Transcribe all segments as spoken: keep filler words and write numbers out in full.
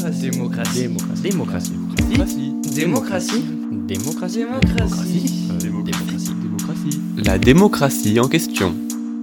Démocratie. Démocratie. Démocratie. Démocratie. Démocratie. Démocratie. Démocratie. Euh, Démocratie. Démocratie. La démocratie en question.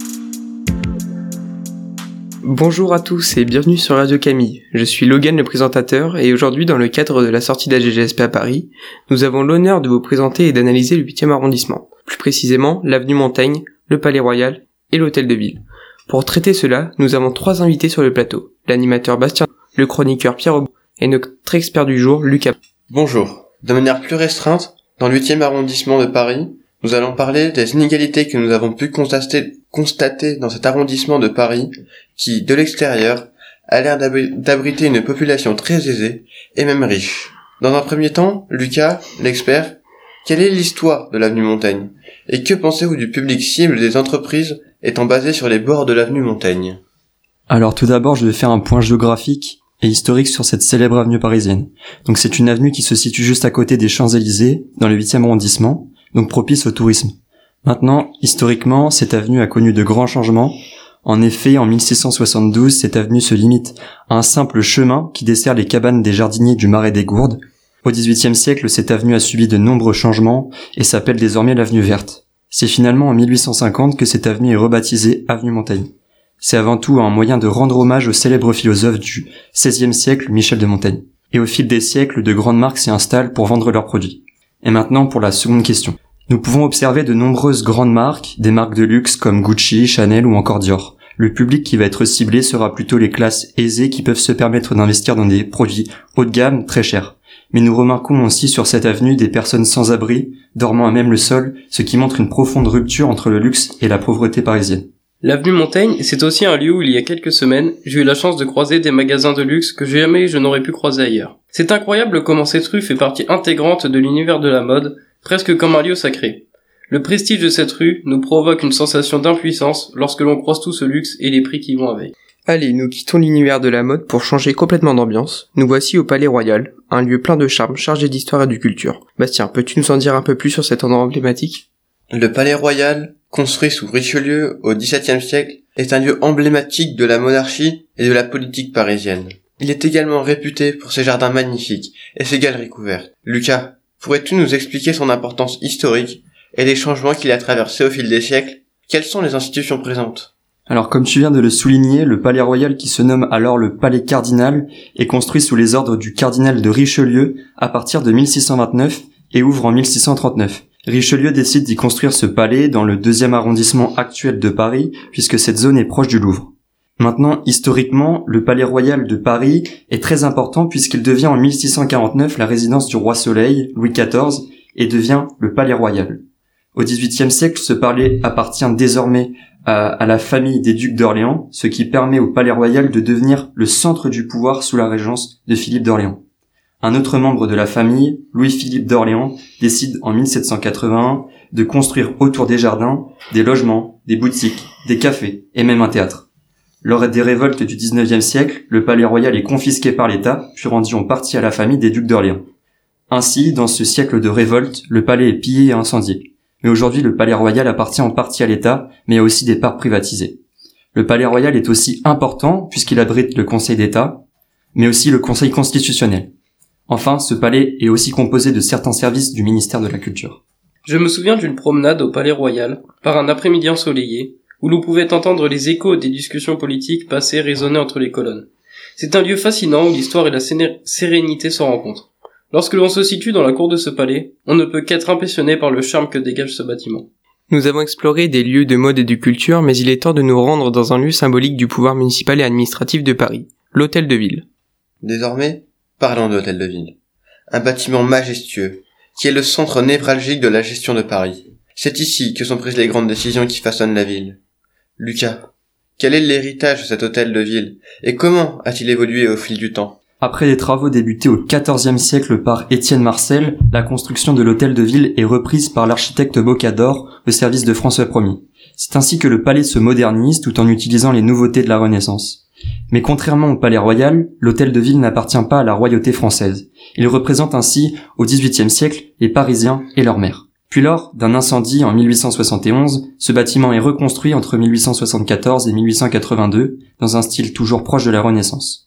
Bonjour à tous et bienvenue sur Radio Camille. Je suis Logan le présentateur et aujourd'hui dans le cadre de la sortie d'A G G S P à Paris, nous avons l'honneur de vous présenter et d'analyser le huitième arrondissement, plus précisément l'avenue Montaigne, le Palais Royal et l'Hôtel de Ville. Pour traiter cela, nous avons trois invités sur le plateau, l'animateur Bastien, le chroniqueur Pierre Aubin et notre expert du jour Lucas. Bonjour. De manière plus restreinte, dans le huitième arrondissement de Paris, nous allons parler des inégalités que nous avons pu constater, constater dans cet arrondissement de Paris qui, de l'extérieur, a l'air d'abri- d'abriter une population très aisée et même riche. Dans un premier temps, Lucas, l'expert, quelle est l'histoire de l'avenue Montaigne? Et que pensez-vous du public cible des entreprises étant basé sur les bords de l'avenue Montaigne? Alors tout d'abord, je vais faire un point géographique et historique sur cette célèbre avenue parisienne. Donc c'est une avenue qui se situe juste à côté des Champs-Élysées, dans le huitième arrondissement, donc propice au tourisme. Maintenant, historiquement, cette avenue a connu de grands changements. En effet, en mille six cent soixante-douze, cette avenue se limite à un simple chemin qui dessert les cabanes des jardiniers du Marais des Gourdes. Au dix-huitième siècle, cette avenue a subi de nombreux changements et s'appelle désormais l'avenue Verte. C'est finalement en mille huit cent cinquante que cette avenue est rebaptisée avenue Montaigne. C'est avant tout un moyen de rendre hommage au célèbre philosophe du seizième siècle, Michel de Montaigne. Et au fil des siècles, de grandes marques s'y installent pour vendre leurs produits. Et maintenant pour la seconde question. Nous pouvons observer de nombreuses grandes marques, des marques de luxe comme Gucci, Chanel ou encore Dior. Le public qui va être ciblé sera plutôt les classes aisées qui peuvent se permettre d'investir dans des produits haut de gamme très chers. Mais nous remarquons aussi sur cette avenue des personnes sans abri, dormant à même le sol, ce qui montre une profonde rupture entre le luxe et la pauvreté parisienne. L'avenue Montaigne, c'est aussi un lieu où il y a quelques semaines, j'ai eu la chance de croiser des magasins de luxe que jamais je n'aurais pu croiser ailleurs. C'est incroyable comment cette rue fait partie intégrante de l'univers de la mode, presque comme un lieu sacré. Le prestige de cette rue nous provoque une sensation d'impuissance lorsque l'on croise tout ce luxe et les prix qui vont avec. Allez, nous quittons l'univers de la mode pour changer complètement d'ambiance. Nous voici au Palais Royal, un lieu plein de charme, chargé d'histoire et de culture. Bastien, peux-tu nous en dire un peu plus sur cet endroit emblématique ? Le Palais Royal, construit sous Richelieu au dix-septième siècle, est un lieu emblématique de la monarchie et de la politique parisienne. Il est également réputé pour ses jardins magnifiques et ses galeries couvertes. Lucas, pourrais-tu nous expliquer son importance historique et les changements qu'il a traversés au fil des siècles? Quelles sont les institutions présentes? Alors comme tu viens de le souligner, le Palais Royal qui se nomme alors le Palais Cardinal est construit sous les ordres du cardinal de Richelieu à partir de mille six cent vingt-neuf et ouvre en mille six cent trente-neuf. Richelieu décide d'y construire ce palais dans le deuxième arrondissement actuel de Paris, puisque cette zone est proche du Louvre. Maintenant, historiquement, le Palais Royal de Paris est très important puisqu'il devient en mille six cent quarante-neuf la résidence du roi Soleil, Louis quatorze, et devient le Palais Royal. Au dix-huitième siècle, ce palais appartient désormais à, à la famille des ducs d'Orléans, ce qui permet au Palais Royal de devenir le centre du pouvoir sous la régence de Philippe d'Orléans. Un autre membre de la famille, Louis-Philippe d'Orléans, décide en mille sept cent quatre-vingt-un de construire autour des jardins des logements, des boutiques, des cafés et même un théâtre. Lors des révoltes du dix-neuvième siècle, le Palais Royal est confisqué par l'État, puis rendu en partie à la famille des ducs d'Orléans. Ainsi, dans ce siècle de révolte, le palais est pillé et incendié. Mais aujourd'hui, le Palais Royal appartient en partie à l'État, mais il y a aussi des parts privatisées. Le Palais Royal est aussi important puisqu'il abrite le Conseil d'État, mais aussi le Conseil constitutionnel. Enfin, ce palais est aussi composé de certains services du ministère de la Culture. Je me souviens d'une promenade au Palais Royal, par un après-midi ensoleillé, où l'on pouvait entendre les échos des discussions politiques passer et résonner entre les colonnes. C'est un lieu fascinant où l'histoire et la séné- sérénité se rencontrent. Lorsque l'on se situe dans la cour de ce palais, on ne peut qu'être impressionné par le charme que dégage ce bâtiment. Nous avons exploré des lieux de mode et de culture, mais il est temps de nous rendre dans un lieu symbolique du pouvoir municipal et administratif de Paris, l'Hôtel de Ville. Désormais, parlons de l'Hôtel de Ville. Un bâtiment majestueux, qui est le centre névralgique de la gestion de Paris. C'est ici que sont prises les grandes décisions qui façonnent la ville. Lucas, quel est l'héritage de cet hôtel de ville, et comment a-t-il évolué au fil du temps? Après les travaux débutés au quatorzième siècle par Étienne Marcel, la construction de l'hôtel de ville est reprise par l'architecte Bocador au service de François Ier. C'est ainsi que le palais se modernise tout en utilisant les nouveautés de la Renaissance. Mais contrairement au Palais Royal, l'hôtel de ville n'appartient pas à la royauté française. Il représente ainsi, au dix-huitième siècle, les Parisiens et leur mère. Puis lors d'un incendie en mille huit cent soixante et onze, ce bâtiment est reconstruit entre mille huit cent soixante-quatorze et mille huit cent quatre-vingt-deux, dans un style toujours proche de la Renaissance.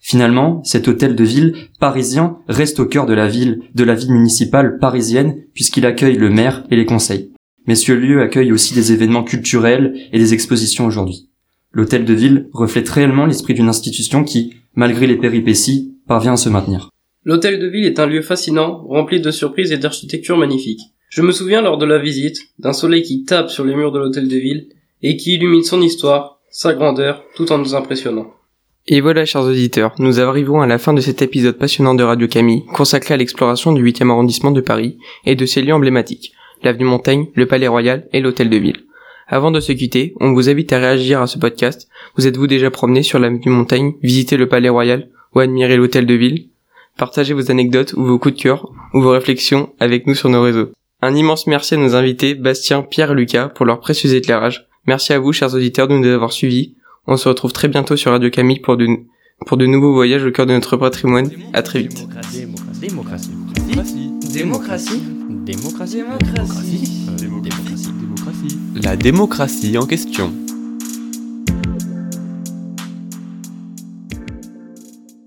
Finalement, cet hôtel de ville parisien reste au cœur de la ville, de la vie municipale parisienne, puisqu'il accueille le maire et les conseils. Mais ce lieu accueille aussi des événements culturels et des expositions aujourd'hui. L'hôtel de ville reflète réellement l'esprit d'une institution qui, malgré les péripéties, parvient à se maintenir. L'hôtel de ville est un lieu fascinant, rempli de surprises et d'architecture magnifique. Je me souviens lors de la visite, d'un soleil qui tape sur les murs de l'hôtel de ville et qui illumine son histoire, sa grandeur, tout en nous impressionnant. Et voilà, chers auditeurs, nous arrivons à la fin de cet épisode passionnant de Radio Camille, consacré à l'exploration du huitième arrondissement de Paris et de ses lieux emblématiques, l'avenue Montaigne, le Palais Royal et l'hôtel de ville. Avant de se quitter, on vous invite à réagir à ce podcast. Vous êtes-vous déjà promené sur l'avenue Montaigne, visité le Palais Royal ou admiré l'hôtel de ville? Partagez vos anecdotes ou vos coups de cœur ou vos réflexions avec nous sur nos réseaux. Un immense merci à nos invités Bastien, Pierre et Lucas pour leur précieux éclairage. Merci à vous, chers auditeurs, de nous avoir suivis. On se retrouve très bientôt sur Radio Camille pour de, pour de nouveaux voyages au cœur de notre patrimoine. À très vite. Démocratie. Démocratie. Démocratie. Démocratie. Démocratie. Démocratie. Démocratie. La démocratie en question.